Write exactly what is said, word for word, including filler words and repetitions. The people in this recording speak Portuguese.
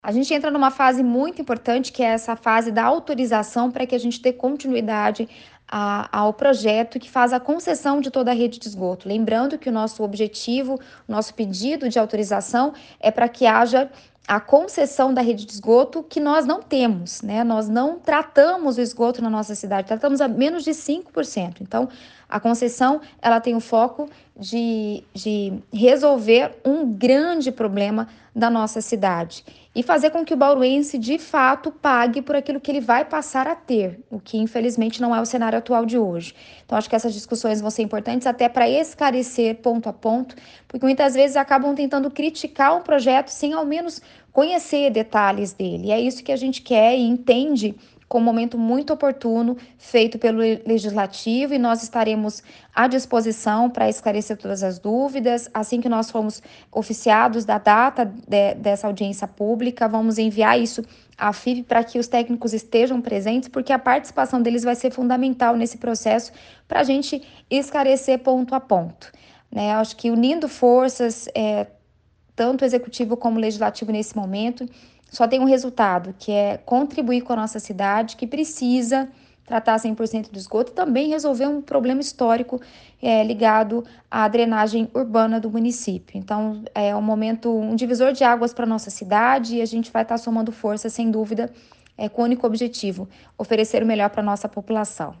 A gente entra numa fase muito importante, que é essa fase da autorização para que a gente dê continuidade a ao projeto que faz a concessão de toda a rede de esgoto. Lembrando que o nosso objetivo, o nosso pedido de autorização é para que haja a concessão da rede de esgoto que nós não temos, né, nós não tratamos o esgoto na nossa cidade, tratamos a menos de cinco por cento. Então, a concessão, ela tem o foco de de resolver um grande problema da nossa cidade e fazer com que o bauruense, de fato, pague por aquilo que ele vai passar a ter, o que infelizmente não é o cenário atual de hoje. Então acho que essas discussões vão ser importantes até para esclarecer ponto a ponto, porque muitas vezes acabam tentando criticar um projeto sem ao menos conhecer detalhes dele. E é isso que a gente quer e entende como um momento muito oportuno, feito pelo legislativo, e nós estaremos à disposição para esclarecer todas as dúvidas. Assim que nós formos oficiados da data de, dessa audiência pública, vamos enviar isso à F I V para que os técnicos estejam presentes, porque a participação deles vai ser fundamental nesse processo para a gente esclarecer ponto a ponto, né? Acho que unindo forças, é, tanto executivo como legislativo nesse momento, só tem um resultado, que é contribuir com a nossa cidade, que precisa tratar cem por cento do esgoto e também resolver um problema histórico é, ligado à drenagem urbana do município. Então, é um momento, um divisor de águas para a nossa cidade e a gente vai estar somando força, sem dúvida, é, com o único objetivo, oferecer o melhor para a nossa população.